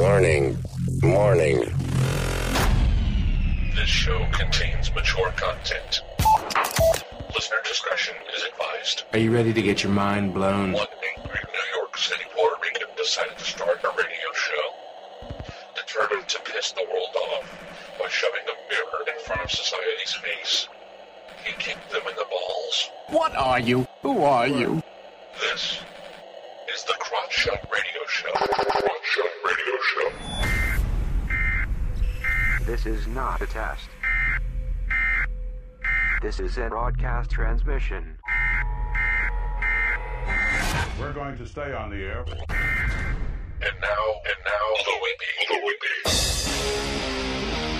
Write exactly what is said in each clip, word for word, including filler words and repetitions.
Warning. Warning. This show contains mature content. Listener discretion is advised. Are you ready to get your mind blown? One angry New York City Puerto Rican decided to start a radio show, determined to piss the world off by shoving a mirror in front of society's face. He kicked them in the balls. What are you? Who are you? This is the Crotch Shot Radio Show. Crotch Shot Radio Show. This is not a test. This is a broadcast transmission. We're going to stay on the air. And now, and now, the Whippy, the Whippy.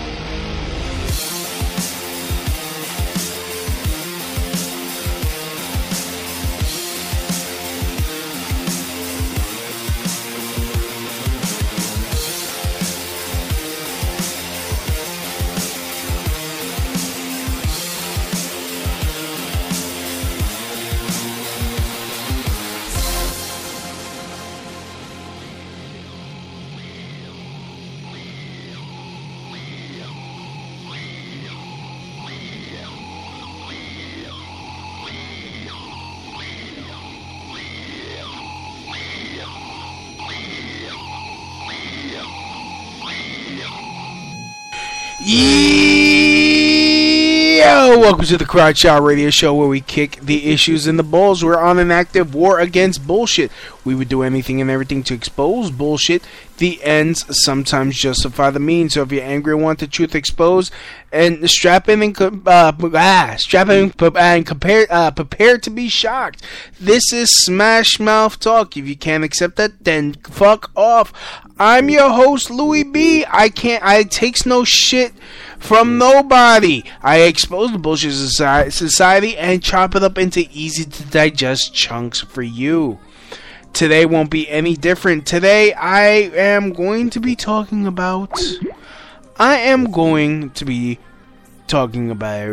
Yo, welcome to the Crotch Shot Radio Show, where we kick the issues in the balls. We're on an active war against bullshit. We would do anything and everything to expose bullshit. The ends sometimes justify the means. So if you're angry and want the truth exposed, and strap in and co- uh, ah, strap in and compare, uh, prepare to be shocked. This is Smash Mouth Talk. If you can't accept that, then fuck off. I'm your host, Louis B. I can't. I takes no shit from nobody. I expose the bullshit society and chop it up into easy to digest chunks for you. Today won't be any different. Today I am going to be talking about I am going to be talking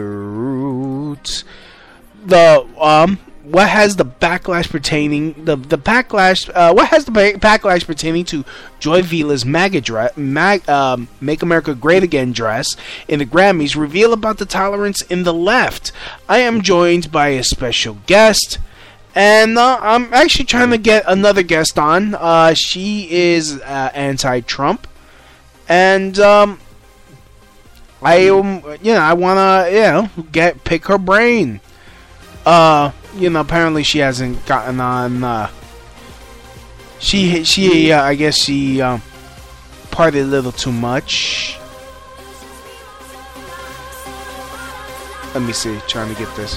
about the um what has the backlash pertaining the the backlash uh, what has the backlash pertaining to Joy Vila's MAGA dress, mag, um, Make America Great Again dress in the Grammys reveal about the tolerance in the left. I am joined by a special guest, and uh, I'm actually trying to get another guest on. Uh, she is uh, anti-Trump, and um, I um, you know I wanna you know get pick her brain. Uh, you know, apparently she hasn't gotten on, uh, she, she, uh, I guess she, um, partied a little too much. Let me see, trying to get this.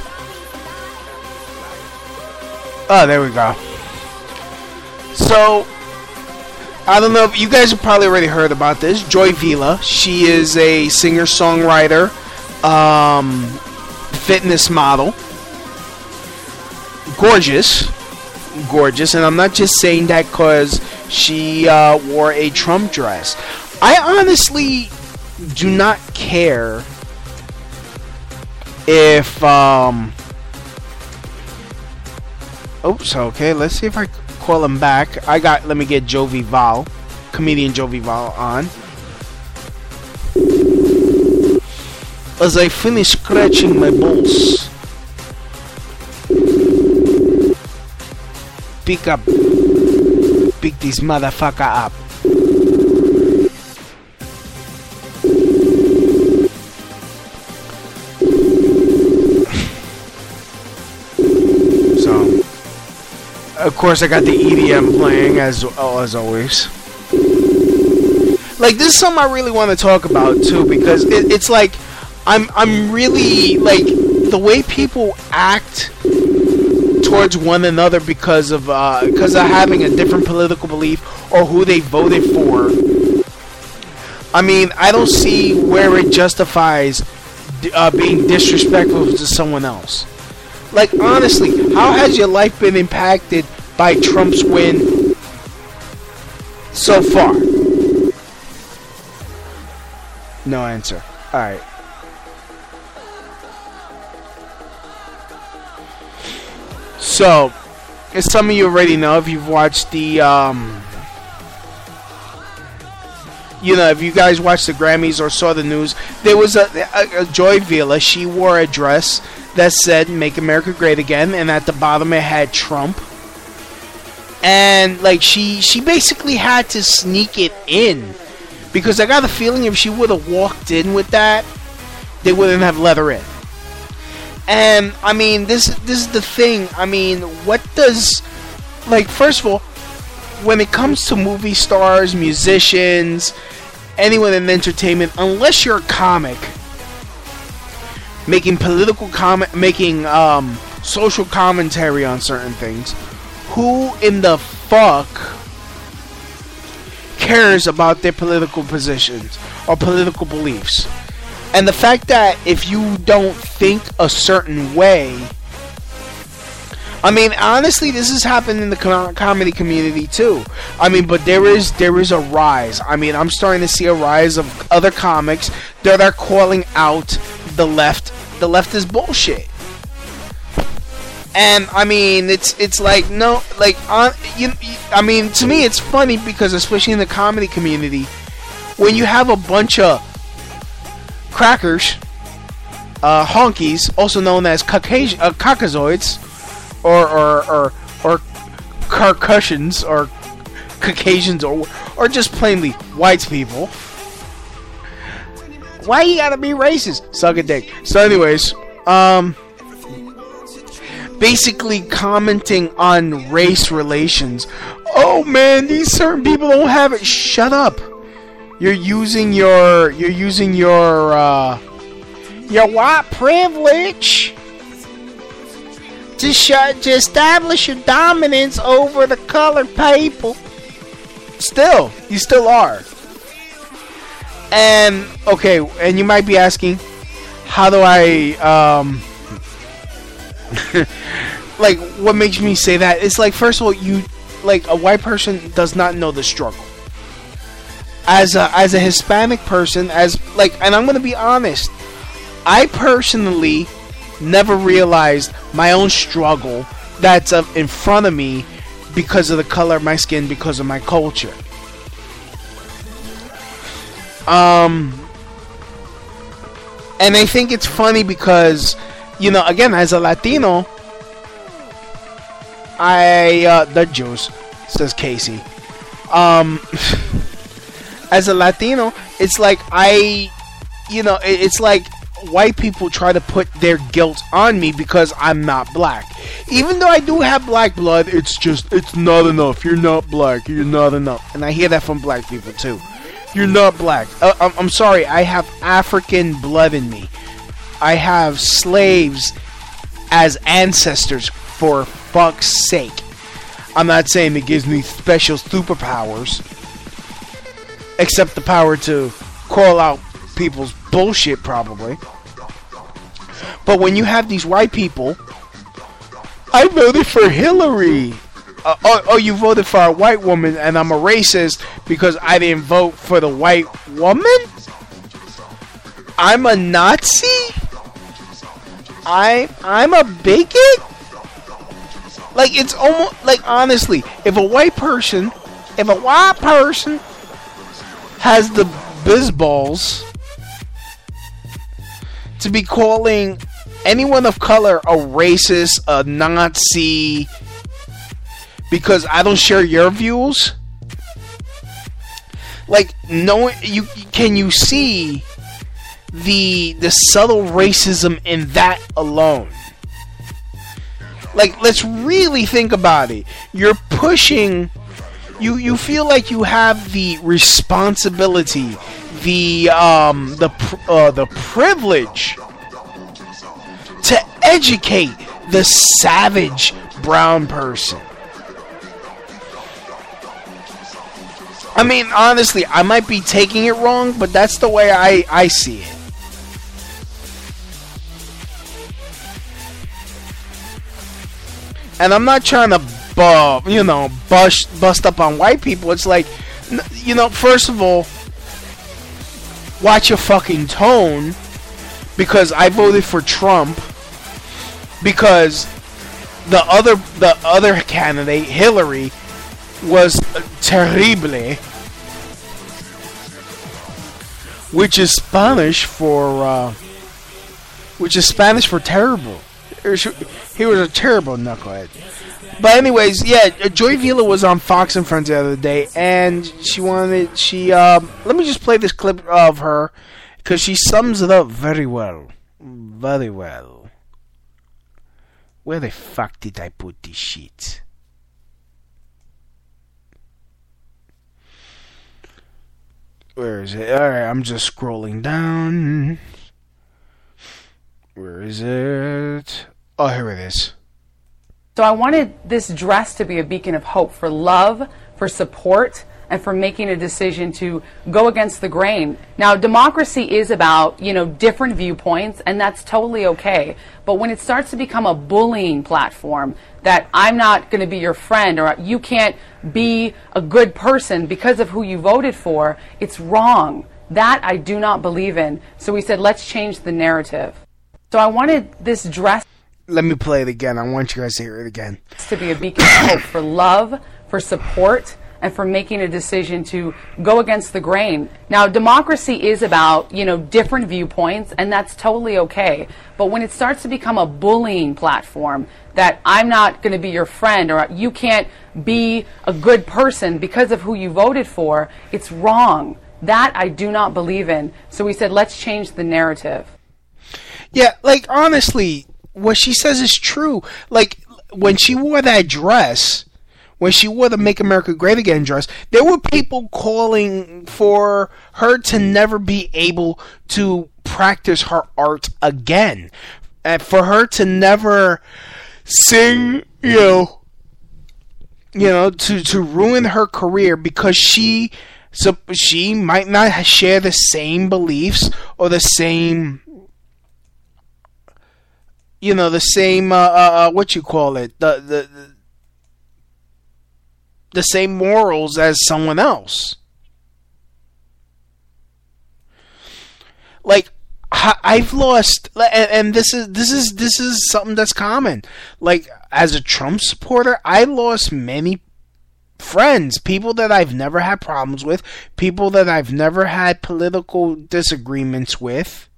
Oh, there we go. So, I don't know if you guys have probably already heard about this. Joy Vila, she is a singer-songwriter, um, fitness model. Gorgeous, gorgeous, and I'm not just saying that because she uh, wore a Trump dress. I honestly do not care if, um, oops, okay, let's see if I call him back. I got, let me get Jovi Val, comedian Jovi Val on. As I finish scratching my balls, pick up, pick this motherfucker up. So, of course, I got the E D M playing as oh, as always. Like, this is something I really want to talk about too, because it, it's like I'm I'm really like the way people act towards one another because of uh, because of having a different political belief or who they voted for. I mean, I don't see where it justifies uh, being disrespectful to someone else. Like, honestly, how has your life been impacted by Trump's win so far? No answer. All right. So, as some of you already know, if you've watched the um, you know, if you guys watched the Grammys or saw the news, there was a, a, a Joy Villa. She wore a dress that said "Make America Great Again," and at the bottom it had Trump. And like she, she basically had to sneak it in, because I got the feeling if she would have walked in with that, they wouldn't have let her in. And I mean, this this is the thing. I mean, what does, like, first of all, when it comes to movie stars, musicians, anyone in entertainment, unless you're a comic making political comment, making um, social commentary on certain things, who in the fuck cares about their political positions or political beliefs? And the fact that if you don't think a certain way, I mean, honestly, this has happened in the com- comedy community too. I mean, but there is there is a rise. I mean, I'm starting to see a rise of other comics that are calling out the left. The left is bullshit. And I mean, it's it's like no, like on you. I mean, to me, it's funny because especially in the comedy community, when you have a bunch of crackers, uh, honkies, also known as Caucasian uh, Caucasoids, or or or or Carcussions, or Caucasians, or or just plainly white people. Why you gotta be racist? Suck a dick. So, anyways, um. basically commenting on race relations. Oh man, these certain people don't have it. Shut up. You're using your you're using your uh your white privilege to shut to establish your dominance over the colored people. Still, you still are. And okay, and you might be asking, how do I um like, what makes me say that? It's like, first of all, you, like, a white person does not know the struggle. As a, as a Hispanic person, as, like, and I'm gonna be honest, I personally never realized my own struggle that's uh, in front of me because of the color of my skin, because of my culture. Um, and I think it's funny because, you know, again, as a Latino, I, uh, the Jews, says Casey. Um, as a Latino, it's like I, you know, it's like white people try to put their guilt on me because I'm not black. Even though I do have black blood, it's just, it's not enough. You're not black. You're not enough. And I hear that from black people too. You're not black. Uh, I'm, I'm sorry. I have African blood in me. I have slaves as ancestors, for fuck's sake. I'm not saying it gives me special superpowers, except the power to call out people's bullshit, probably. But when you have these white people, I voted for Hillary. Uh, oh, oh, you voted for a white woman, and I'm a racist because I didn't vote for the white woman? I'm a Nazi? I I'm a bigot? Like, it's almost like, honestly, if a white person, if a white person has the bizballs to be calling anyone of color a racist, a Nazi, because I don't share your views, like, no, you can you see the the subtle racism in that alone? Like, let's really think about it. You're pushing, you you feel like you have the responsibility, the um the uh, the privilege to educate the savage brown person. I mean, honestly, I might be taking it wrong, but that's the way I, I see it. And I'm not trying to, uh, you know, bust, bust up on white people. It's like, you know, first of all, watch your fucking tone, because I voted for Trump because the other the other candidate, Hillary, was terrible. which is Spanish for uh, which is Spanish for terrible. He was a terrible knucklehead. But anyways, yeah, Joy Vila was on Fox and Friends the other day, and she wanted she um, let me just play this clip of her because she sums it up very well, very well. Where the fuck did I put this shit? Where is it? Alright, I'm just scrolling down. Where is it? Oh, here it is. So I wanted this dress to be a beacon of hope for love, for support, and for making a decision to go against the grain. Now, democracy is about, you know, different viewpoints, and that's totally okay. But when it starts to become a bullying platform, that I'm not going to be your friend, or you can't be a good person because of who you voted for, it's wrong. That I do not believe in. So we said, let's change the narrative. So I wanted this dress... Let me play it again. I want you guys to hear it again. ...to be a beacon of hope for love, for support, and for making a decision to go against the grain. Now, democracy is about, you know, different viewpoints, and that's totally okay. But when it starts to become a bullying platform, that I'm not going to be your friend, or you can't be a good person because of who you voted for, it's wrong. That I do not believe in. So we said, let's change the narrative. Yeah, like, honestly, what she says is true. Like, when she wore that dress... When she wore the Make America Great Again dress, there were people calling for her to never be able to practice her art again. And for her to never sing, you know, you know, to, to ruin her career because she, so she might not share the same beliefs or the same, you know, the same, uh, uh, what you call it, the, the, the the same morals as someone else. Like, I've lost, and this is this is this is something that's common. Like, as a Trump supporter, I lost many friends, people that I've never had problems with, people that I've never had political disagreements with,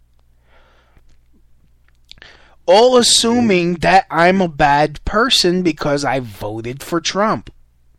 all assuming that I'm a bad person because I voted for Trump.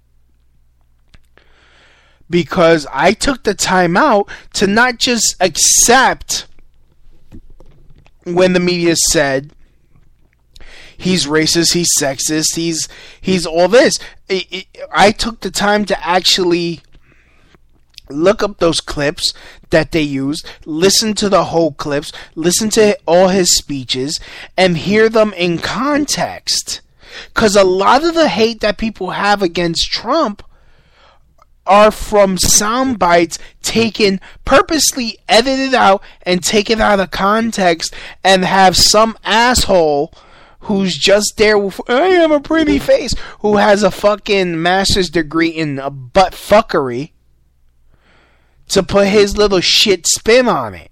Because I took the time out to not just accept when the media said he's racist, he's sexist, he's he's all this. I took the time to actually look up those clips that they used, listen to the whole clips, listen to all his speeches, and hear them in context. Because a lot of the hate that people have against Trump are from sound bites taken, purposely edited out and taken out of context, and have some asshole who's just there with, I have a pretty face, who has a fucking master's degree in a butt fuckery, to put his little shit spin on it.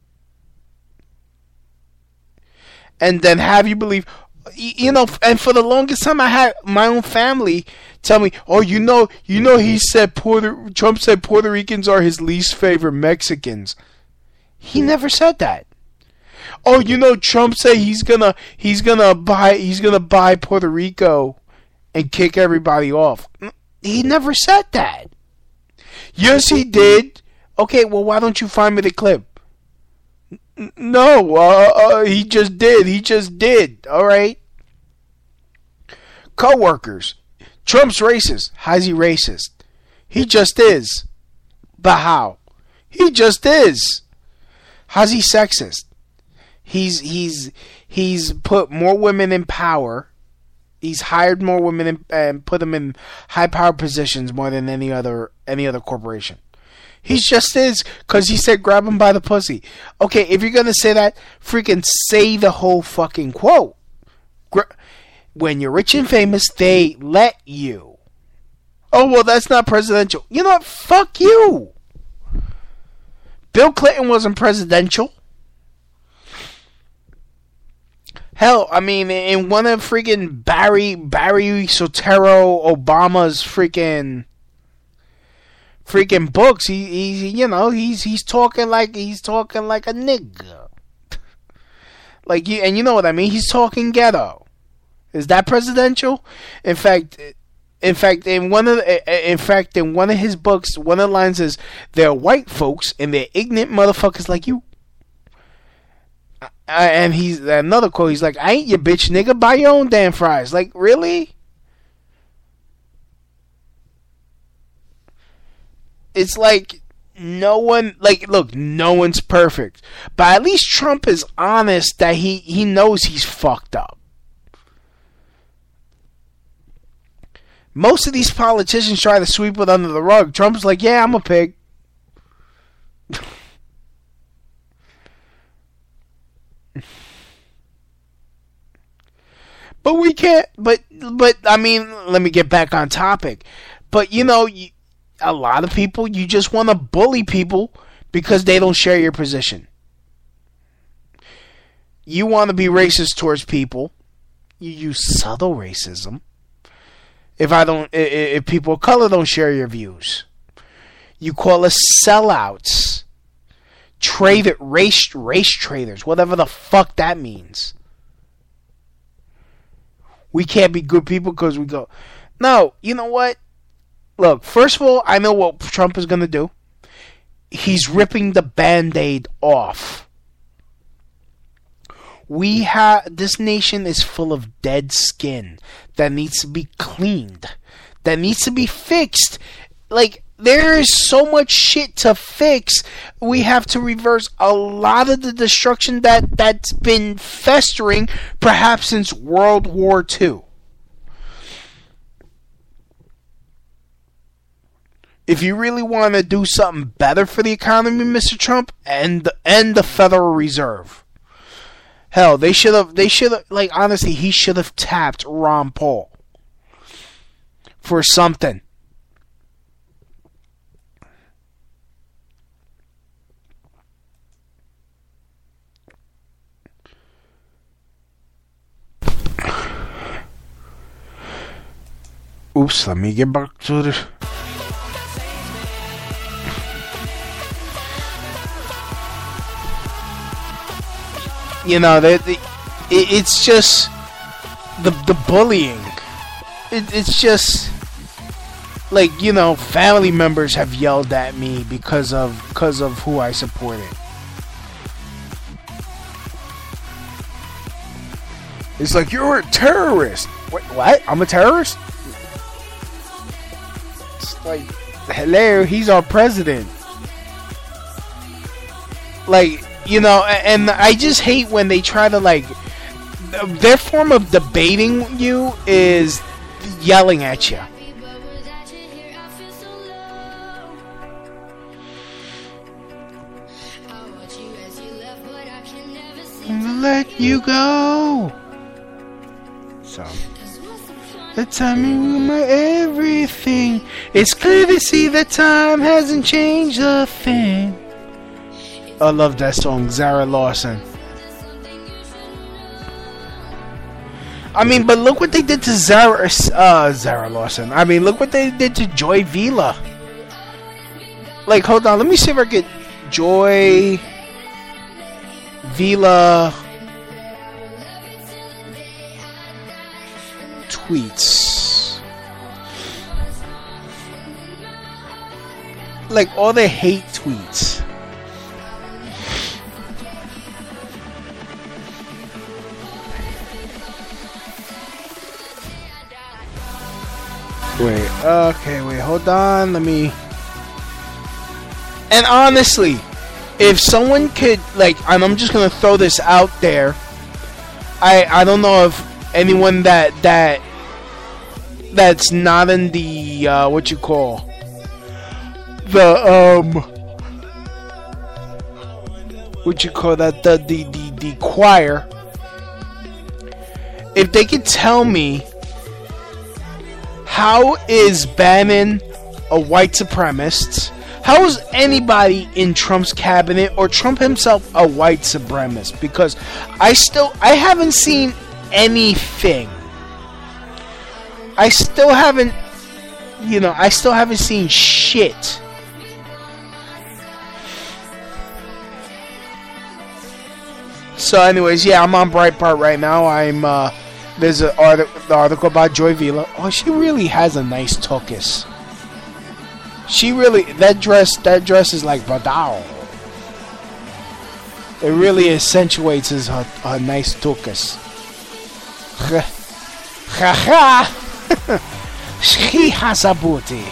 And then have you believe, you know, and for the longest time I had my own family tell me, oh, you know, you know, he said Puerto, Trump said Puerto Ricans are his least favorite Mexicans. He never said that. Oh, you know, Trump said he's gonna, he's gonna buy, he's gonna buy Puerto Rico and kick everybody off. He never said that. Yes, he did. Okay, well, why don't you find me the clip? N- no, uh, uh, he just did. He just did. All right. Co-workers. Trump's racist. How's he racist? He just is. But how? He just is. How's he sexist? He's he's he's put more women in power. He's hired more women in, and put them in high power positions more than any other any other corporation. He just is, because he said grab him by the pussy. Okay, if you're gonna say that, freaking say the whole fucking quote. Gra- When you're rich and famous, they let you. Oh, well, that's not presidential. You know what? Fuck you. Bill Clinton wasn't presidential. Hell, I mean, in one of freaking Barry, Barry Soetoro Obama's freaking, freaking books, he, he you know, he's he's talking like he's talking like a nigga. Like you, and you know what I mean. He's talking ghetto. Is that presidential? In fact, in fact, in one of the, in fact in one of his books, one of the lines is, "They're white folks and they're ignorant motherfuckers like you." Uh, and he's another quote. He's like, "I ain't your bitch, nigga. Buy your own damn fries." Like, really? It's like no one, like, look, no one's perfect, but at least Trump is honest that he he knows he's fucked up. Most of these politicians try to sweep it under the rug. Trump's like, yeah, I'm a pig. But we can't, but, but, I mean, let me get back on topic. But, you know, you, a lot of people, you just want to bully people because they don't share your position. You want to be racist towards people. You use subtle racism. If I don't, if people of color don't share your views, you call us sellouts, trade race race traders, whatever the fuck that means. We can't be good people because we go. No, you know what? Look, first of all, I know what Trump is going to do. He's ripping the Band-Aid off. We have, this nation is full of dead skin that needs to be cleaned, that needs to be fixed. Like, there is so much shit to fix. We have to reverse a lot of the destruction that, that's been festering perhaps since World War Two. If you really want to do something better for the economy, Mister Trump, end, end the Federal Reserve. Hell, they should have, they should have, like, honestly, he should have tapped Ron Paul for something. Oops, let me get back to this. You know, they, they, it, it's just the the bullying. It, it's just like, you know, family members have yelled at me because of because of who I supported. It's like, you're a terrorist. Wait, what? I'm a terrorist? It's like, hello, he's our president. Like, you know, and I just hate when they try to, like, their form of debating you is yelling at you. I'm gonna let you go. So, the timing of my everything. It's clear to see that time hasn't changed a thing. I love that song, Zara Larsson. I mean, but look what they did to Zara, uh, Zara Larsson. I mean, look what they did to Joy Vila. Like, hold on, let me see if I get Joy Vila tweets. Like, all the hate tweets. Wait, okay, wait, hold on, let me... And honestly, if someone could, like, and I'm just gonna throw this out there, I I don't know if anyone that, that, that's not in the, uh, what you call, the, um, what you call that, the, the, the, the choir, if they could tell me, how is Bannon a white supremacist? How is anybody in Trump's cabinet or Trump himself a white supremacist? Because I still, I haven't seen anything. I still haven't, you know, I still haven't seen shit So, anyways, yeah, I'm on Breitbart right now. I'm uh, there's an article, the article about Joy Vila. Oh, she really has a nice tuchus. She really that dress that dress is like badao. It really accentuates his her, her nice tuchus. Ha ha! She has a booty.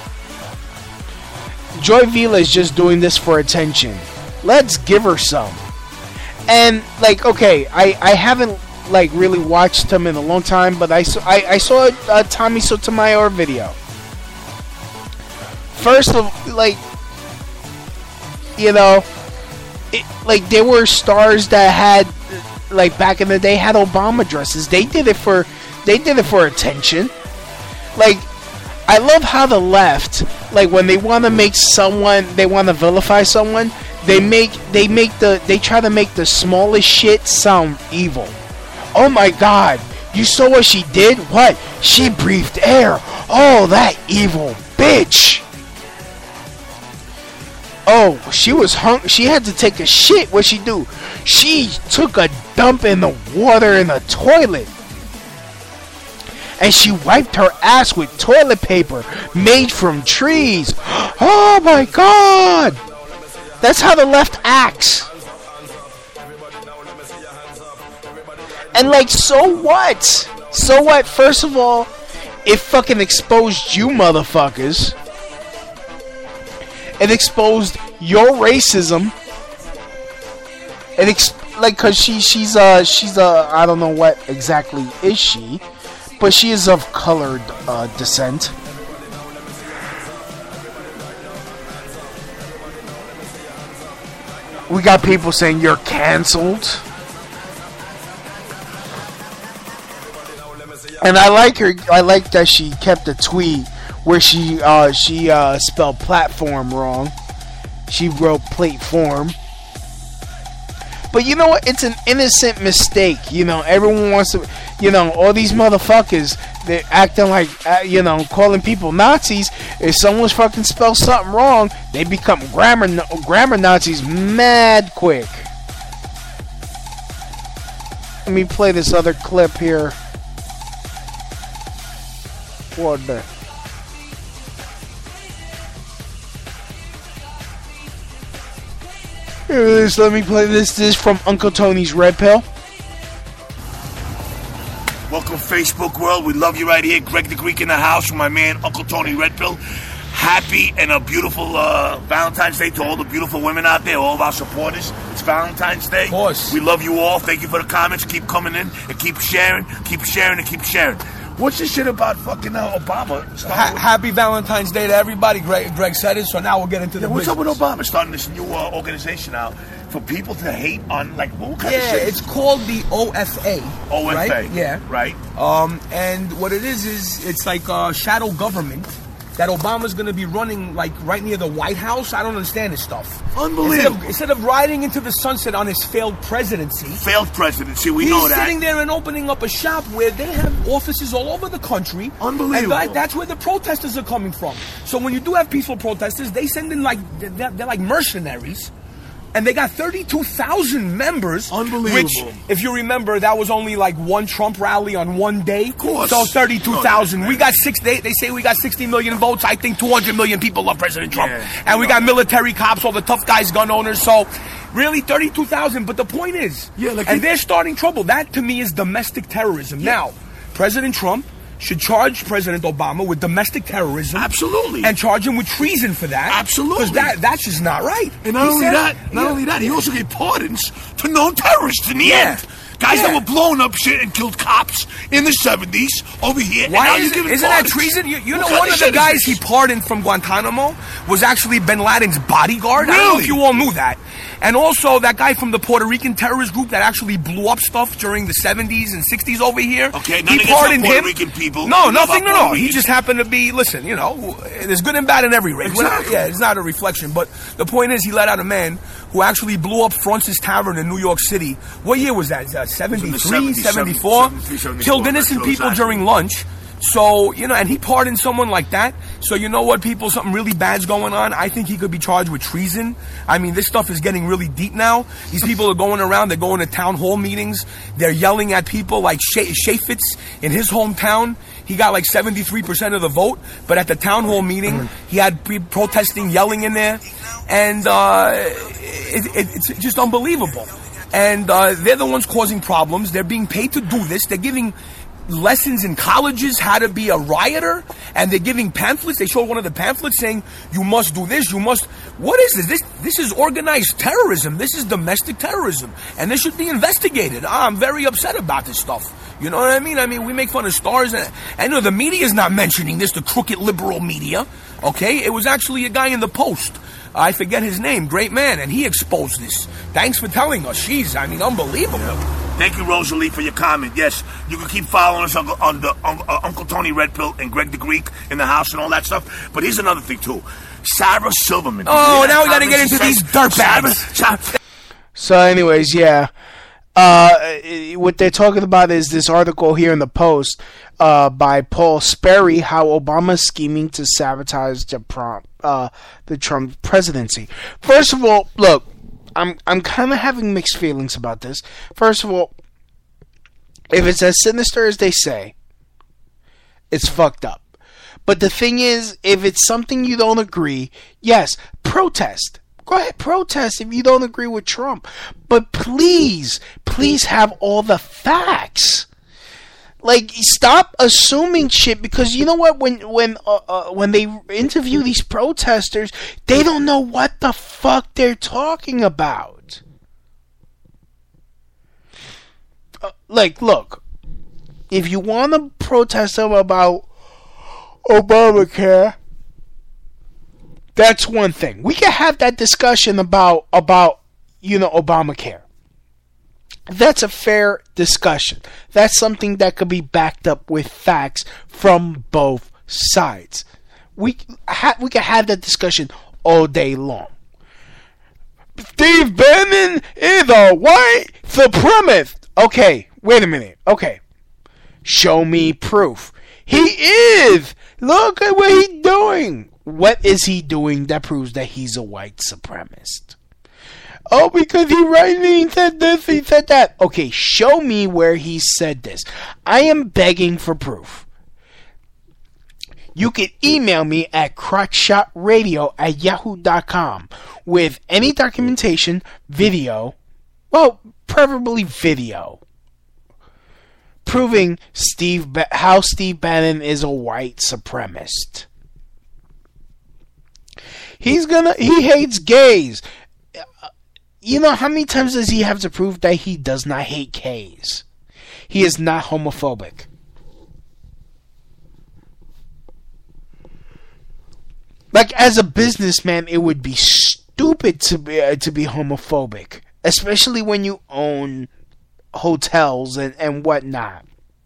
Joy Vila is just doing this for attention. Let's give her some. And like, okay, I, I haven't like really watched him in a long time, but I saw I, I saw a Tommy Sotomayor video. First of like, you know, it, like there were stars that had like back in the day had Obama dresses. They did it for they did it for attention. Like, I love how the left, like when they want to make someone, they want to vilify someone. They make they make the they try to make the smallest shit sound evil. Oh my God! You saw what she did? What? She breathed air. Oh, that evil bitch! Oh, she was hung. She had to take a shit. What'd she do? She took a dump in the water in the toilet, and she wiped her ass with toilet paper made from trees. Oh my God! That's how the left acts. And like, so what? So what? First of all, it fucking exposed you motherfuckers. It exposed your racism. It ex- like, cause she she's uh she's uh I don't know what exactly is she, but she is of colored uh, descent. We got people saying you're canceled. And I like her. I like that she kept a tweet where she uh, she uh, spelled platform wrong. She wrote platform. But you know what? It's an innocent mistake. You know, everyone wants to. You know, all these motherfuckers, they're acting like, uh, you know, calling people Nazis. If someone's fucking spelled something wrong, they become grammar grammar Nazis mad quick. Let me play this other clip here. What the? Here it is. Let me play this. This is from Uncle Tony's Red Pill. Welcome, Facebook world. We love you right here. Greg the Greek in the house with my man, Uncle Tony Red Pill. Happy and a beautiful uh, Valentine's Day to all the beautiful women out there, all of our supporters. It's Valentine's Day. Of course. We love you all. Thank you for the comments. Keep coming in and keep sharing, keep sharing, and keep sharing. What's this shit about fucking uh, Obama? Ha- happy Valentine's Day to everybody. Greg, Greg said it, so now we'll get into the yeah, what's business. up with Obama starting this new uh, organization out for people to hate on, like, what kind yeah, of shit? It's called the O F A. O F A. Right? Yeah. Right. Um, and what it is, is it's like a shadow government that Obama's going to be running, like, right near the White House. I don't understand this stuff. Unbelievable. Instead of, instead of riding into the sunset on his failed presidency. Failed presidency, we he's know that. He's sitting there and opening up a shop where they have offices all over the country. Unbelievable. And that, that's where the protesters are coming from. So when you do have peaceful protesters, they send in, like, they're, they're like mercenaries. And they got thirty-two thousand members. Unbelievable. Which, if you remember, that was only like one Trump rally on one day. Of course. So thirty-two thousand. We got six, they, they say we got sixty million votes. I think two hundred million people love President Trump. Yeah, and we got military cops, all the tough guys, gun owners. So, really, thirty-two thousand. But the point is, yeah, like and they, they're starting trouble. That, to me, is domestic terrorism. Yeah. Now, President Trump should charge President Obama with domestic terrorism. Absolutely. And charge him with treason for that. Absolutely. Because that, that's just not right. And not he only said, that, not yeah. only that, he also gave pardons to known terrorists in the Yeah. end. Guys Yeah. that were blowing up shit and killed cops in the seventies over here. Why and now is, you're giving isn't pardons. that treason? You, you What know, kind one of of the shit is guys this? he pardoned from Guantanamo was actually Bin Laden's bodyguard. I don't know Really? if you all knew that. And also that guy from the Puerto Rican terrorist group that actually blew up stuff during the seventies and sixties over here. Okay, he nothing against pardoned the Puerto him. Rican people. No, We love nothing. our No, Puerto no. He Ricans. just happened to be. Listen, you know, there's good and bad in every race. Exactly. Yeah, it's not a reflection. But the point is, he let out a man who actually blew up Francis Tavern in New York City. What year was that? Uh, seventy-three, seventies, seventy-four? seventy-three, seventy-four, Killed not innocent sure people exactly. during lunch. So, you know, and he pardoned someone like that. So, you know what, people, something really bad's going on. I think he could be charged with treason. I mean, this stuff is getting really deep now. These people are going around, they're going to town hall meetings. They're yelling at people like Chaffetz in his hometown. He got like seventy-three percent of the vote, but at the town hall meeting, he had people protesting, yelling in there. And uh, it, it, it's just unbelievable. And uh, they're the ones causing problems. They're being paid to do this. They're giving lessons in colleges how to be a rioter, and they're giving pamphlets. They showed one of the pamphlets saying, you must do this, you must... What is this? This this is organized terrorism. This is domestic terrorism, and this should be investigated. I'm very upset about this stuff. You know what I mean? I mean, we make fun of stars, and I know the media is not mentioning this, the crooked liberal media, okay? It was actually a guy in the Post. I forget his name, great man, and he exposed this. Thanks for telling us. Jeez, I mean, unbelievable. Yeah. Thank you, Rosalie, for your comment. Yes, you can keep following us on, on the on, uh, Uncle Tony Red Pill and Greg the Greek in the house and all that stuff. But here's another thing, too. Sarah Silverman. Oh, now we got to get into these dirtbags. So, anyways, yeah. Uh, what they're talking about is this article here in the Post uh, by Paul Sperry, how Obama's scheming to sabotage the, prom- uh, the Trump presidency. First of all, look, I'm I'm kind of having mixed feelings about this. First of all, if it's as sinister as they say, it's fucked up. But the thing is, if it's something you don't agree, yes, protest. Go ahead, protest if you don't agree with Trump. But please, please have all the facts. Like, stop assuming shit, because you know what? When when uh, uh, when they interview these protesters, they don't know what the fuck they're talking about. Uh, like, look, if you want to protest them about Obamacare, that's one thing. We can have that discussion about, about, you know, Obamacare. That's a fair discussion. That's something that could be backed up with facts from both sides. We ha- we can have that discussion all day long. Steve Bannon is a white supremacist. Okay, wait a minute. Okay. Show me proof. He is. Look at what he's doing. What is he doing that proves that he's a white supremacist? Oh, because he rightly said this, he said that. Okay, show me where he said this. I am begging for proof. You can email me at crotchshotradio at yahoo dot com with any documentation, video, well, preferably video, proving Steve ba- how Steve Bannon is a white supremacist. He's gonna, he hates gays. You know, how many times does he have to prove that he does not hate gays? He is not homophobic. Like, as a businessman, it would be stupid to be uh, to be homophobic, especially when you own hotels and, and whatnot.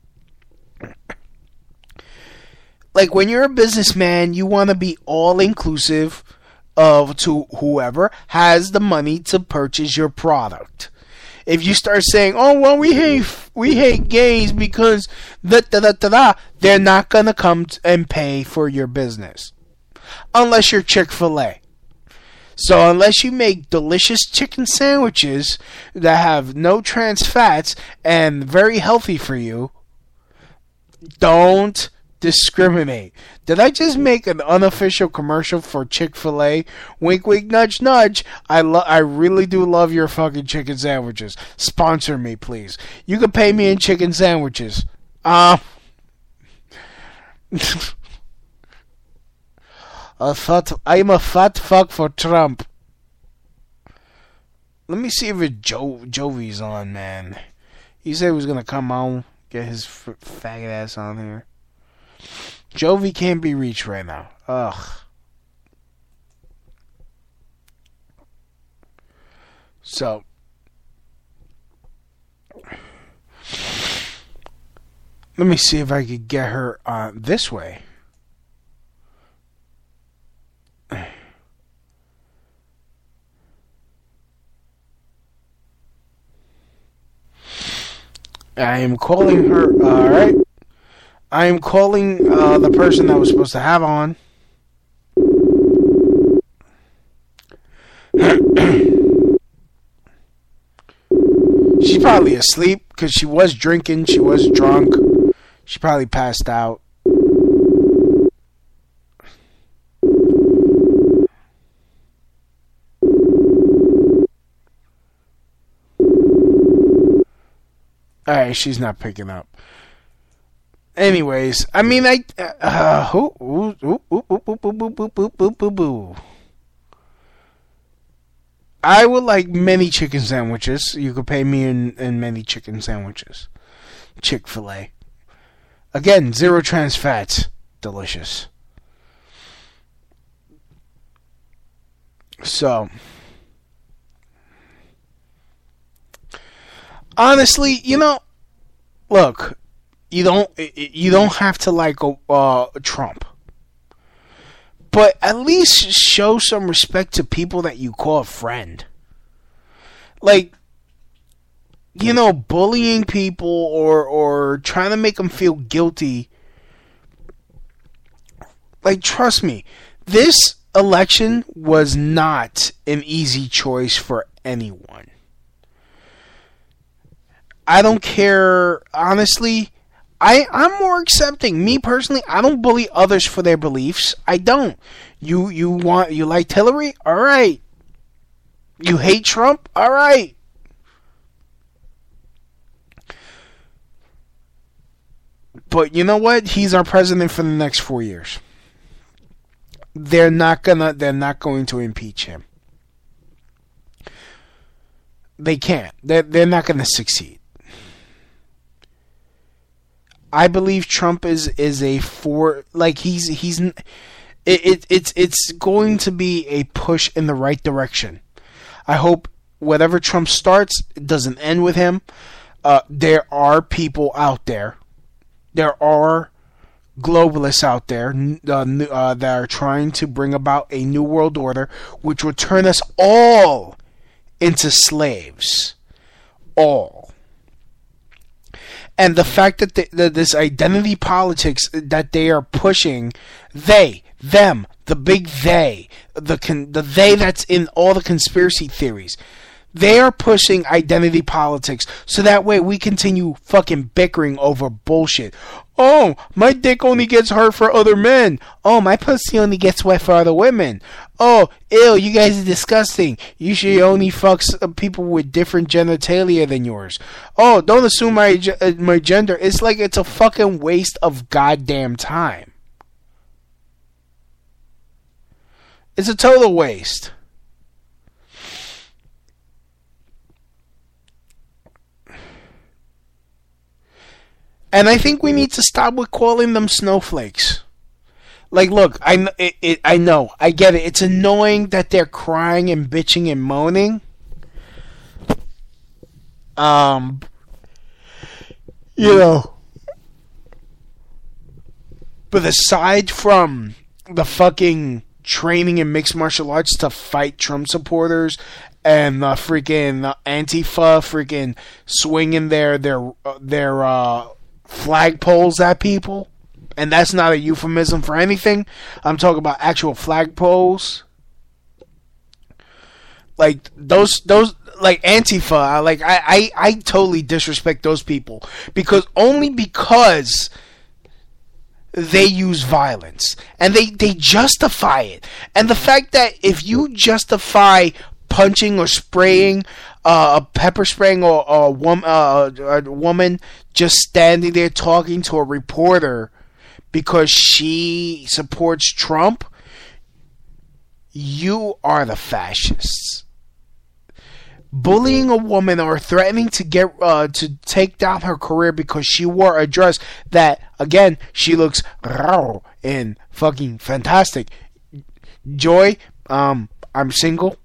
Like, when you're a businessman, you want to be all-inclusive of to whoever has the money to purchase your product. If you start saying, "Oh well, we hate we hate gays because da da da da da," they're not gonna come t- and pay for your business, unless you're Chick-fil-A. So unless you make delicious chicken sandwiches that have no trans fats and very healthy for you, don't discriminate. Did I just make an unofficial commercial for Chick-fil-A? Wink, wink, nudge, nudge. I lo- I really do love your fucking chicken sandwiches. Sponsor me, please. You can pay me in chicken sandwiches. Uh, a fat, I'm a fat fuck for Trump. Let me see if it jo- Jovi's on, man. He said he was gonna come on, get his f- faggot ass on here. Jovi can't be reached right now. Ugh. So, let me see if I could get her on this way. I am calling her. All right. I am calling uh, the person that was supposed to have on. She's probably asleep because she was drinking. She was drunk. She probably passed out. Alright, she's not picking up. Anyways, I mean, I. Uh, ooh, ooh, ooh, ooh, ooh, ooh, ooh, ooh, ooh, ooh, ooh, ooh. I would like many chicken sandwiches. You could pay me in, in many chicken sandwiches. Chick-fil-A. Again, zero trans fats. Delicious. So, honestly, you know, look, you don't you don't have to like uh, Trump, but at least show some respect to people that you call a friend. Like, you know, bullying people or or trying to make them feel guilty. Like, trust me, this election was not an easy choice for anyone. I don't care, honestly. I, I'm more accepting. Me personally, I don't bully others for their beliefs. I don't. You you want you like Hillary? All right. You hate Trump? All right. But you know what? He's our president for the next four years. They're not gonna. They're not going to impeach him. They can't. They're, they're not going to succeed. I believe Trump is is a for like he's he's it, it it's it's going to be a push in the right direction. I hope whatever Trump starts, it doesn't end with him. Uh, there are people out there. There are globalists out there uh, uh, that are trying to bring about a new world order, which will turn us all into slaves. All. And the fact that the, the, this identity politics that they are pushing, they, them, the big they, the con, the they that's in all the conspiracy theories, they are pushing identity politics so that way we continue fucking bickering over bullshit. Oh, my dick only gets hard for other men. Oh, my pussy only gets wet for other women. Oh, ew, you guys are disgusting. You should only fuck people with different genitalia than yours. Oh, don't assume my my gender. It's like it's a fucking waste of goddamn time. It's a total waste. And I think we need to stop with calling them snowflakes. Like, look, I, it, it, I know, I get it. It's annoying that they're crying and bitching and moaning. Um, you know. But aside from the fucking training in mixed martial arts to fight Trump supporters and the freaking uh, Antifa freaking swinging their, their, uh, their, uh, flagpoles at people, and that's not a euphemism for anything. I'm talking about actual flagpoles. Like those, those like Antifa. Like I, I, I totally disrespect those people because only because they use violence and they they justify it. And the fact that if you justify punching or spraying, uh, a pepper spraying or, or a, wom- uh, a woman just standing there talking to a reporter because she supports Trump, you are the fascists. Bullying a woman or threatening to get uh, to take down her career because she wore a dress that, again, she looks raw and fucking fantastic. Joy, um, I'm single.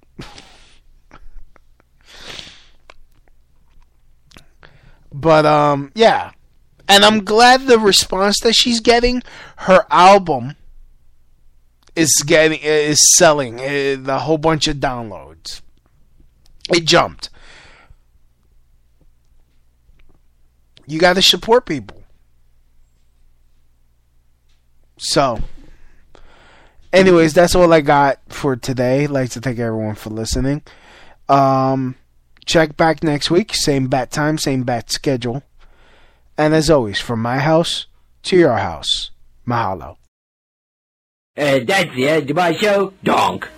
But, um, yeah. And I'm glad the response that she's getting, her album is getting, is selling uh, a whole bunch of downloads. It jumped. You gotta support people. So, anyways, that's all I got for today. I'd like to thank everyone for listening. Um, check back next week. Same bat time, same bat schedule. And as always, from my house to your house, mahalo. Uh, that's the end of my show. Donk.